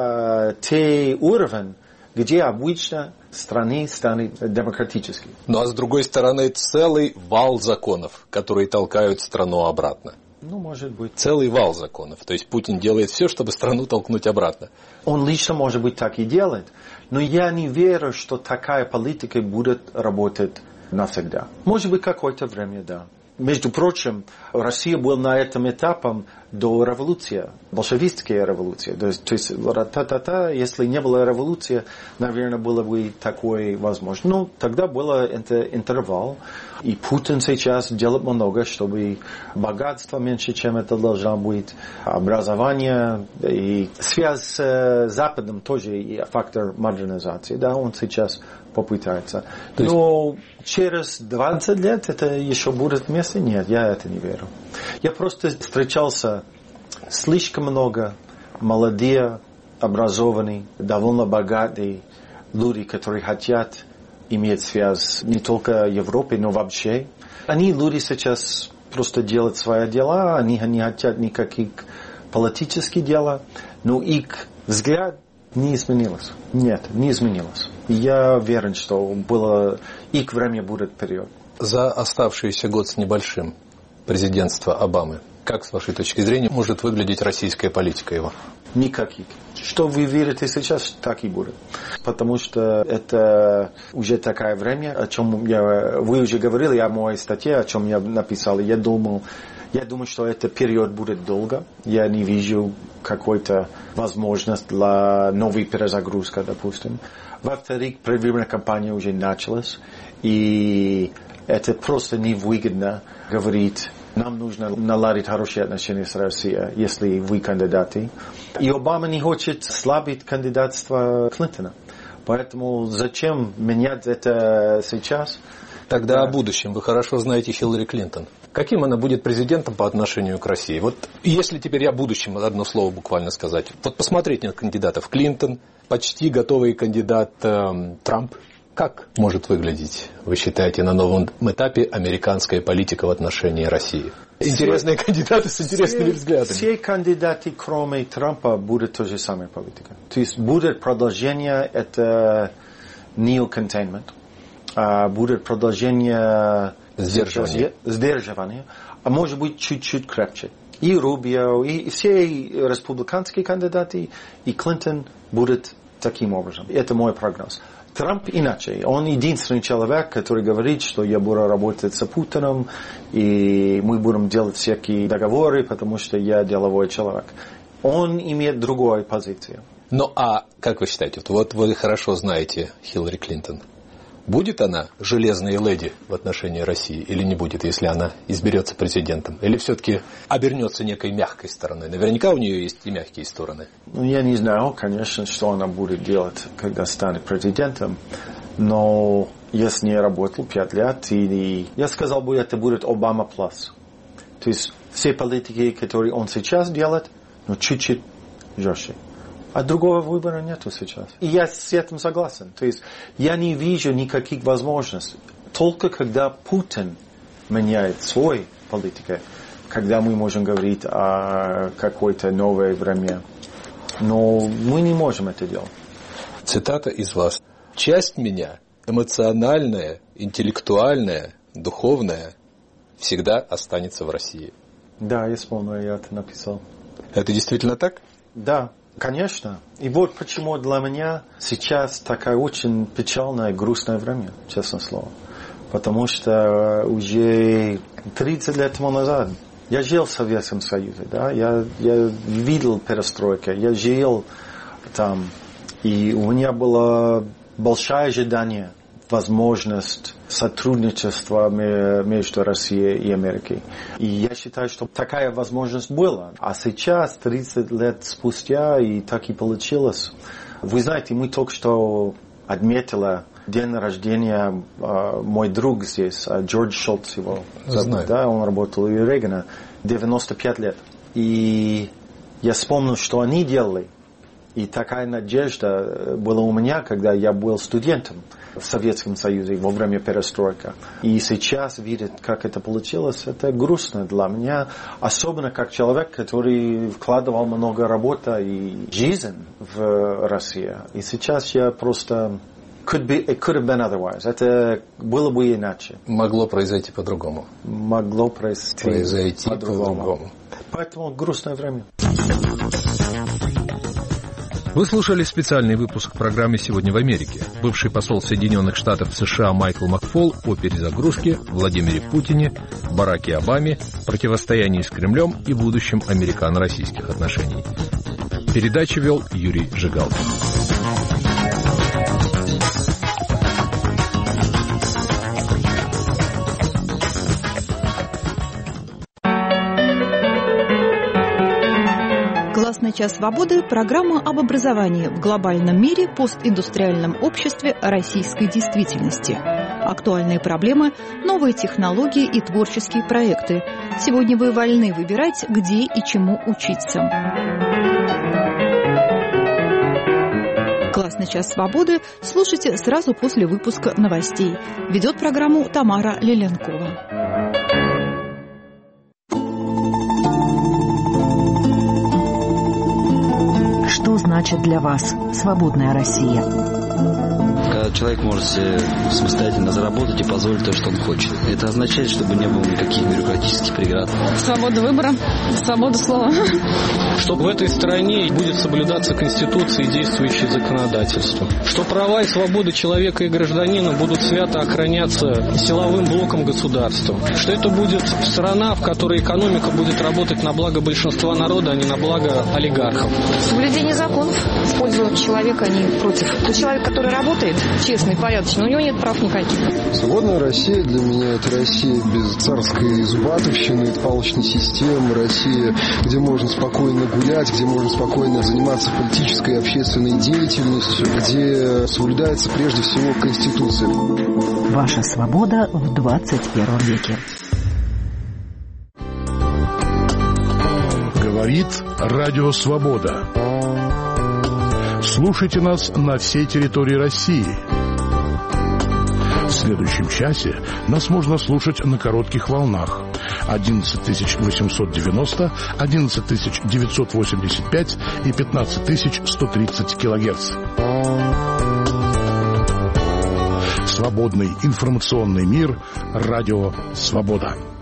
те уровень, где обычно страны станут демократическими. Ну а с другой стороны целый вал законов, которые толкают страну обратно. Ну, может быть. Целый вал законов. То есть Путин делает все, чтобы страну толкнуть обратно. Он лично, может быть, так и делает. Но я не верю, что такая политика будет работать навсегда. Может быть, какое-то время, да. Между прочим, Россия была на этом этапе до революции, большевистская революция. То есть если не было революции, наверное, было бы такое возможно. Но тогда был интервал, и Путин сейчас делает много, чтобы богатство меньше, чем это должно быть, образование, и связь с Западом тоже и фактор модернизации. Да, он сейчас попытается. Но через 20 лет это еще будет вместе? Нет, я это не верю. Я просто встречался слишком много молодые, образованные, довольно богатые люди, которые хотят иметь связь не только в Европе, но вообще. Они люди сейчас просто делают свои дела, они не хотят никаких политических дел, но их взгляд не изменилось. Нет, не изменилось. Я уверен, что их время будет вперед. За оставшийся год с небольшим президентства Обамы, как, с вашей точки зрения, может выглядеть российская политика его? Никаких. Что вы верите сейчас, так и будет. Потому что это уже такое время, о чем вы уже говорили о моей статье, о чем я написал. Я думаю, что этот период будет долго. Я не вижу какой-то возможность для новой перезагрузки, допустим. Во-вторых, предвыборная кампания уже началась. И это просто невыгодно говорить, нам нужно наладить хорошие отношения с Россией, если вы кандидаты. И Обама не хочет слабить кандидатство Клинтона. Поэтому зачем менять это сейчас? Тогда о будущем. Вы хорошо знаете Хиллари Клинтон. Каким она будет президентом по отношению к России? Вот если теперь о будущем одно слово буквально сказать. Вот посмотрите на кандидатов. Клинтон, почти готовый кандидат Трамп. Как может выглядеть, вы считаете, на новом этапе американская политика в отношении России? Интересные кандидаты с интересными взглядами. Все кандидаты, кроме Трампа, будут той же самой политикой. То есть будет продолжение, это neo-containment, будет продолжение сдерживания, а может быть чуть-чуть крепче. И Рубио, и все республиканские кандидаты, и Клинтон будут таким образом. Это мой прогноз. Трамп иначе. Он единственный человек, который говорит, что я буду работать с Путиным, и мы будем делать всякие договоры, потому что я деловой человек. Он имеет другую позицию. Ну, а как вы считаете, вот вы хорошо знаете Хиллари Клинтон. Будет она железной леди в отношении России или не будет, если она изберется президентом? Или все-таки обернется некой мягкой стороной? Наверняка у нее есть и мягкие стороны. Ну, я не знаю, конечно, что она будет делать, когда станет президентом. Но я с ней работал 5 лет, и я сказал бы, это будет Обама плюс. То есть все политики, которые он сейчас делает, но чуть-чуть жестче. А другого выбора нету сейчас. И я с этим согласен. То есть я не вижу никаких возможностей. Только когда Путин меняет свою политику, когда мы можем говорить о какое-то новое время. Но мы не можем это делать. Цитата из вас. «Часть меня, эмоциональная, интеллектуальная, духовная, всегда останется в России». Да, я вспомнил, я это написал. Это действительно так? Да. Конечно. И вот почему для меня сейчас такое очень печальное и грустное время, честное слово. Потому что уже 30 лет тому назад я жил в Советском Союзе, да? Я видел перестройку, я жил там, и у меня было большое ожидание, возможность сотрудничества между Россией и Америкой. И я считаю, что такая возможность была. А сейчас, 30 лет спустя, и так и получилось. Вы знаете, мы только что отметили день рождения мой друг здесь, Джордж Шолц его зовут, да, он работал у Рейгана, 95 лет. И я вспомнил, что они делали. И такая надежда была у меня, когда я был студентом в Советском Союзе во время перестройки. И сейчас видеть, как это получилось, это грустно для меня. Особенно как человек, который вкладывал много работы и жизни в Россию. И сейчас я просто... It could have been otherwise. Это было бы иначе. Могло произойти по-другому. Могло произойти по-другому. Поэтому грустное время. Вы слушали специальный выпуск программы «Сегодня в Америке». Бывший посол Соединенных Штатов в США Майкл Макфол о перезагрузке, Владимире Путине, Бараке Обаме, противостоянии с Кремлем и будущем американо-российских отношений. Передачу вел Юрий Жигалкин. «Классный час свободы» – программа об образовании в глобальном мире, постиндустриальном обществе, российской действительности. Актуальные проблемы, новые технологии и творческие проекты. Сегодня вы вольны выбирать, где и чему учиться. «Классный час свободы» слушайте сразу после выпуска новостей. Ведет программу Тамара Лиленкова. Что значит для вас свободная Россия? Когда человек может себе самостоятельно заработать и позволить то, что он хочет. Это означает, чтобы не было никаких бюрократических преград. Свобода выбора, свобода слова. Что в этой стране будет соблюдаться Конституция и действующее законодательство. Что права и свободы человека и гражданина будут свято охраняться силовым блоком государства. Что это будет страна, в которой экономика будет работать на благо большинства народа, а не на благо олигархов. Соблюдение законов в пользу человека, а не против. Тот человек, который работает, честный, порядочный, у него нет прав никаких. Свободная Россия для меня — это Россия без царской зубатовщины, палочной системы, Россия, где можно спокойно гулять, где можно спокойно заниматься политической и общественной деятельностью, где соблюдается прежде всего Конституция. Ваша свобода в 21 веке. Говорит Радио Свобода. Слушайте нас на всей территории России. В следующем часе нас можно слушать на коротких волнах 11890, 11985 и 15130 килогерц. Свободный информационный мир. Радио «Свобода».